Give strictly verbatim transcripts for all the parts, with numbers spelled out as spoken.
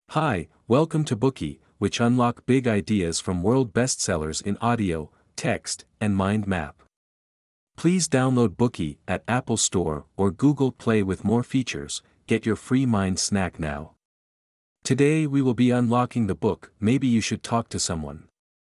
Hi, welcome to Bookie, which unlock big ideas from world bestsellers in audio, text, and mind map. Please download Bookie at Apple Store or Google Play with more features. Get your free mind snack now. Today we will be unlocking the book Maybe You Should Talk to Someone.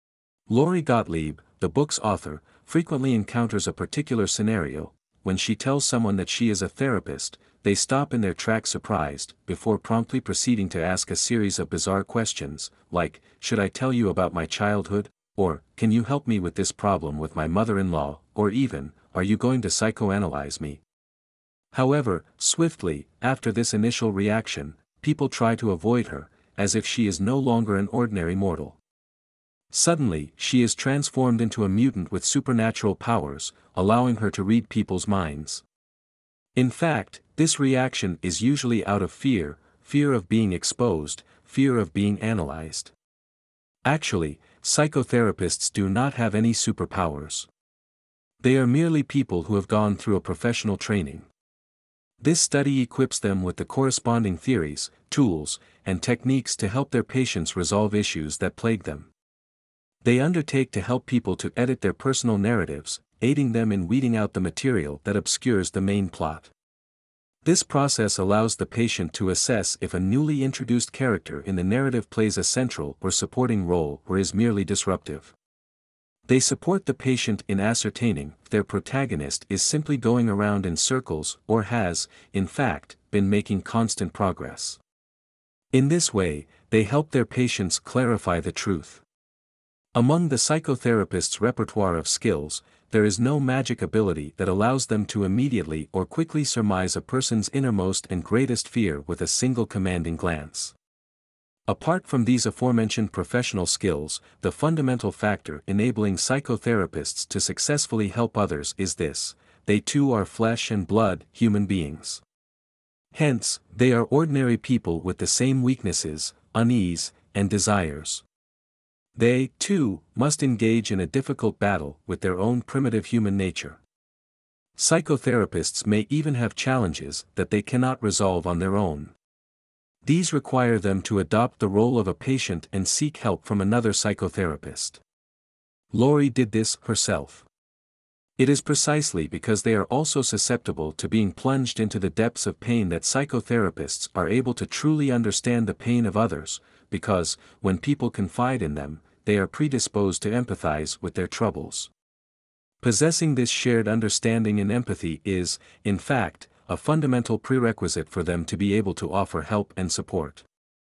Lori Gottlieb, the book's author, frequently encounters a particular scenario. When she tells someone that she is a therapist, they stop in their tracks surprised, before promptly proceeding to ask a series of bizarre questions, like, "Should I tell you about my childhood?" Or, "Can you help me with this problem with my mother-in-law?" Or even, "Are you going to psychoanalyze me?" However, swiftly, after this initial reaction, people try to avoid her, as if she is no longer an ordinary mortal. Suddenly, she is transformed into a mutant with supernatural powers, allowing her to read people's minds. In fact, this reaction is usually out of fear, fear of being exposed, fear of being analyzed. Actually, psychotherapists do not have any superpowers. They are merely people who have gone through a professional training. This study equips them with the corresponding theories, tools, and techniques to help their patients resolve issues that plague them. They undertake to help people to edit their personal narratives, aiding them in weeding out the material that obscures the main plot. This process allows the patient to assess if a newly introduced character in the narrative plays a central or supporting role or is merely disruptive. They support the patient in ascertaining if their protagonist is simply going around in circles or has, in fact, been making constant progress. In this way, they help their patients clarify the truth. Among the psychotherapist's repertoire of skills, there is no magic ability that allows them to immediately or quickly surmise a person's innermost and greatest fear with a single commanding glance. Apart from these aforementioned professional skills, the fundamental factor enabling psychotherapists to successfully help others is this: they too are flesh and blood, human beings. Hence, they are ordinary people with the same weaknesses, unease, and desires. They, too, must engage in a difficult battle with their own primitive human nature. Psychotherapists may even have challenges that they cannot resolve on their own. These require them to adopt the role of a patient and seek help from another psychotherapist. Lori did this herself. It is precisely because they are also susceptible to being plunged into the depths of pain that psychotherapists are able to truly understand the pain of others, because, when people confide in them, they are predisposed to empathize with their troubles. Possessing this shared understanding and empathy is, in fact, a fundamental prerequisite for them to be able to offer help and support.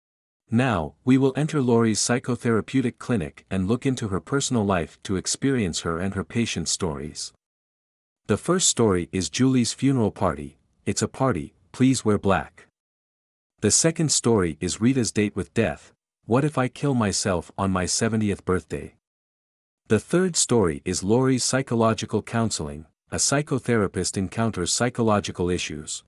Now, we will enter Lori's psychotherapeutic clinic and look into her personal life to experience her and her patients' stories. The first story is Julie's funeral party. It's a party, please wear black. The second story is Rita's date with death. What if I kill myself on my seventieth birthday? The third story is Lori's psychological counseling. A psychotherapist encounters psychological issues.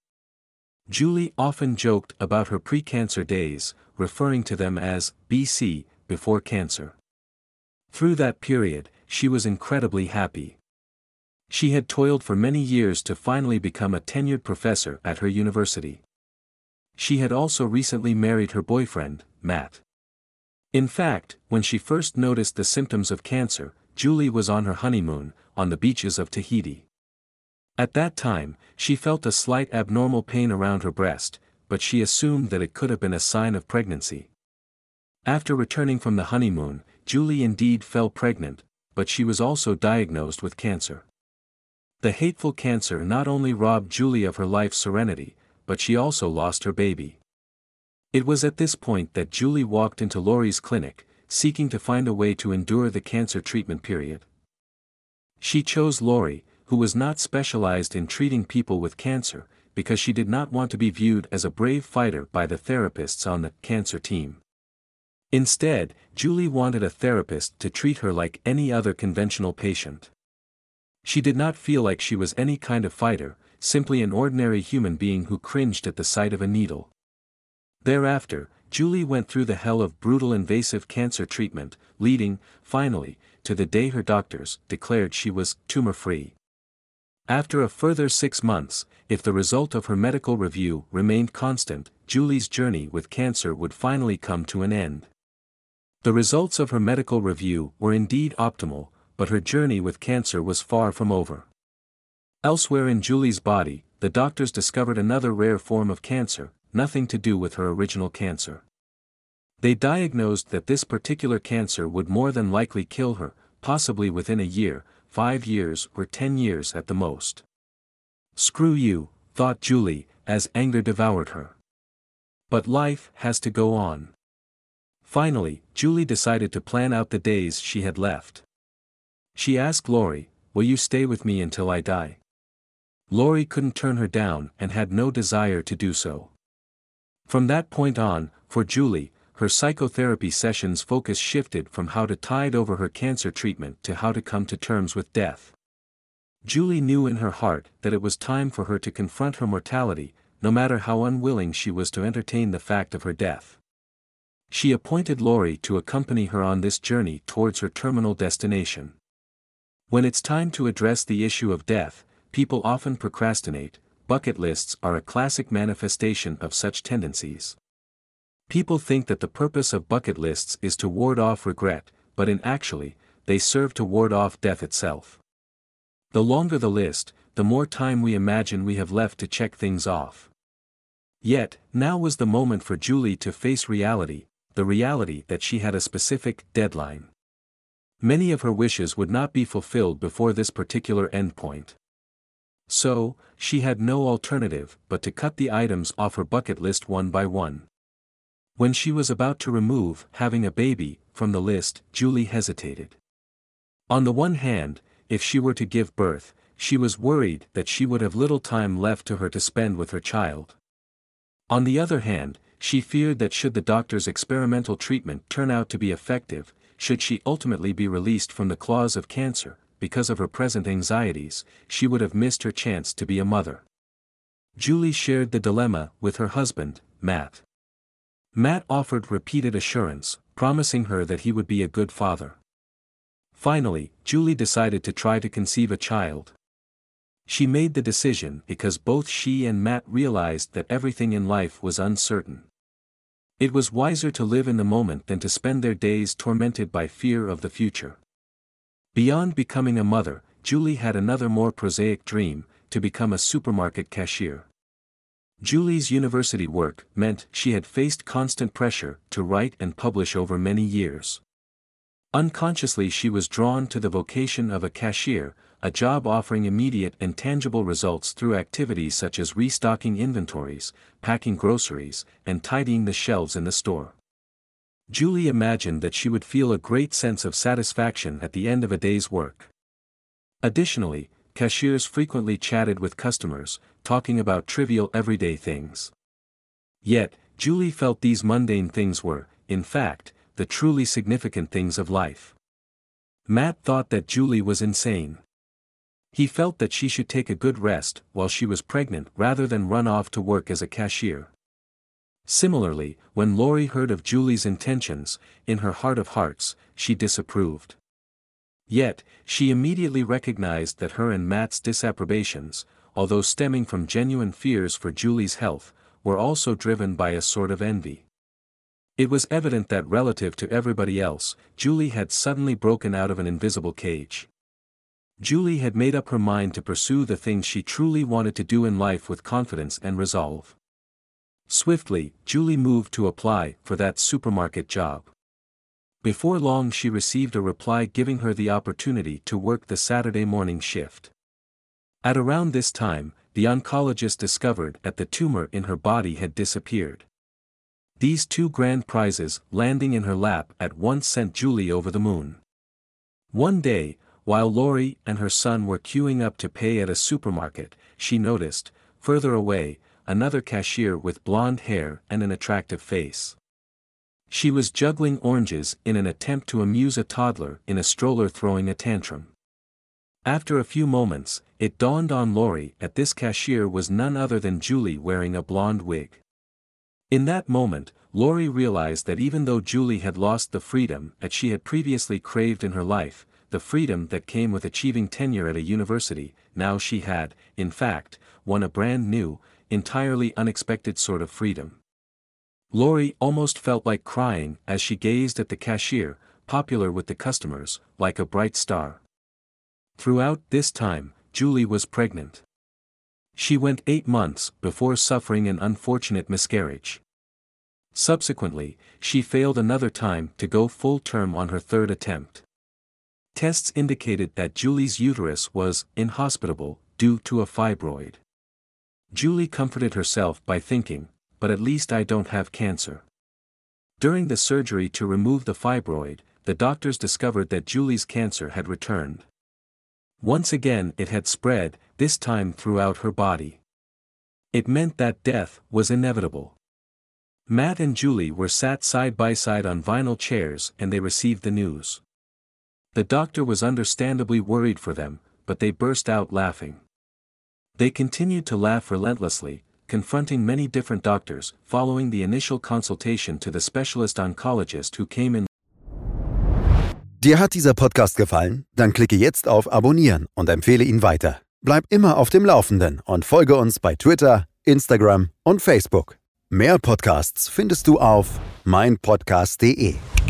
Julie often joked about her pre-cancer days, referring to them as B C, before cancer. Through that period, she was incredibly happy. She had toiled for many years to finally become a tenured professor at her university. She had also recently married her boyfriend, Matt. In fact, when she first noticed the symptoms of cancer, Julie was on her honeymoon, on the beaches of Tahiti. At that time, she felt a slight abnormal pain around her breast, but she assumed that it could have been a sign of pregnancy. After returning from the honeymoon, Julie indeed fell pregnant, but she was also diagnosed with cancer. The hateful cancer not only robbed Julie of her life's serenity, but she also lost her baby. It was at this point that Julie walked into Lori's clinic, seeking to find a way to endure the cancer treatment period. She chose Lori, who was not specialized in treating people with cancer, because she did not want to be viewed as a brave fighter by the therapists on the cancer team. Instead, Julie wanted a therapist to treat her like any other conventional patient. She did not feel like she was any kind of fighter, simply an ordinary human being who cringed at the sight of a needle. Thereafter, Julie went through the hell of brutal invasive cancer treatment, leading, finally, to the day her doctors declared she was tumor-free. After a further six months, if the result of her medical review remained constant, Julie's journey with cancer would finally come to an end. The results of her medical review were indeed optimal, but her journey with cancer was far from over. Elsewhere in Julie's body, the doctors discovered another rare form of cancer, nothing to do with her original cancer. They diagnosed that this particular cancer would more than likely kill her, possibly within a year, five years or ten years at the most. Screw you, thought Julie, as anger devoured her. But life has to go on. Finally, Julie decided to plan out the days she had left. She asked Lori, "Will you stay with me until I die?" Lori couldn't turn her down and had no desire to do so. From that point on, for Julie, her psychotherapy sessions' focus shifted from how to tide over her cancer treatment to how to come to terms with death. Julie knew in her heart that it was time for her to confront her mortality, no matter how unwilling she was to entertain the fact of her death. She appointed Lori to accompany her on this journey towards her terminal destination. When it's time to address the issue of death, people often procrastinate. Bucket lists are a classic manifestation of such tendencies. People think that the purpose of bucket lists is to ward off regret, but in actually, they serve to ward off death itself. The longer the list, the more time we imagine we have left to check things off. Yet, now was the moment for Julie to face reality, the reality that she had a specific deadline. Many of her wishes would not be fulfilled before this particular endpoint. So, she had no alternative but to cut the items off her bucket list one by one. When she was about to remove "having a baby" from the list, Julie hesitated. On the one hand, if she were to give birth, she was worried that she would have little time left to her to spend with her child. On the other hand, she feared that should the doctor's experimental treatment turn out to be effective, should she ultimately be released from the claws of cancer, because of her present anxieties, she would have missed her chance to be a mother. Julie shared the dilemma with her husband, Matt. Matt offered repeated assurance, promising her that he would be a good father. Finally, Julie decided to try to conceive a child. She made the decision because both she and Matt realized that everything in life was uncertain. It was wiser to live in the moment than to spend their days tormented by fear of the future. Beyond becoming a mother, Julie had another more prosaic dream, to become a supermarket cashier. Julie's university work meant she had faced constant pressure to write and publish over many years. Unconsciously she was drawn to the vocation of a cashier, a job offering immediate and tangible results through activities such as restocking inventories, packing groceries, and tidying the shelves in the store. Julie imagined that she would feel a great sense of satisfaction at the end of a day's work. Additionally, cashiers frequently chatted with customers, talking about trivial everyday things. Yet, Julie felt these mundane things were, in fact, the truly significant things of life. Matt thought that Julie was insane. He felt that she should take a good rest while she was pregnant rather than run off to work as a cashier. Similarly, when Lori heard of Julie's intentions, in her heart of hearts, she disapproved. Yet, she immediately recognized that her and Matt's disapprobations, although stemming from genuine fears for Julie's health, were also driven by a sort of envy. It was evident that relative to everybody else, Julie had suddenly broken out of an invisible cage. Julie had made up her mind to pursue the things she truly wanted to do in life with confidence and resolve. Swiftly, Julie moved to apply for that supermarket job. Before long she received a reply giving her the opportunity to work the Saturday morning shift. At around this time, the oncologist discovered that the tumor in her body had disappeared. These two grand prizes landing in her lap at once sent Julie over the moon. One day, while Lori and her son were queuing up to pay at a supermarket, she noticed, further away, another cashier with blonde hair and an attractive face. She was juggling oranges in an attempt to amuse a toddler in a stroller throwing a tantrum. After a few moments, it dawned on Lori that this cashier was none other than Julie wearing a blonde wig. In that moment, Lori realized that even though Julie had lost the freedom that she had previously craved in her life, the freedom that came with achieving tenure at a university, now she had, in fact, won a brand new, entirely unexpected sort of freedom. Lori almost felt like crying as she gazed at the cashier, popular with the customers, like a bright star. Throughout this time, Julie was pregnant. She went eight months before suffering an unfortunate miscarriage. Subsequently, she failed another time to go full term on her third attempt. Tests indicated that Julie's uterus was inhospitable due to a fibroid. Julie comforted herself by thinking, "But at least I don't have cancer." During the surgery to remove the fibroid, the doctors discovered that Julie's cancer had returned. Once again it had spread, this time throughout her body. It meant that death was inevitable. Matt and Julie were sat side by side on vinyl chairs and they received the news. The doctor was understandably worried for them, but they burst out laughing. They continued to laugh relentlessly, confronting many different doctors, following the initial consultation to the specialist oncologist who came in. Dir hat dieser Podcast gefallen? Dann klicke jetzt auf Abonnieren und empfehle ihn weiter. Bleib immer auf dem Laufenden und folge uns bei Twitter, Instagram und Facebook. Mehr Podcasts findest du auf mein podcast punkt de.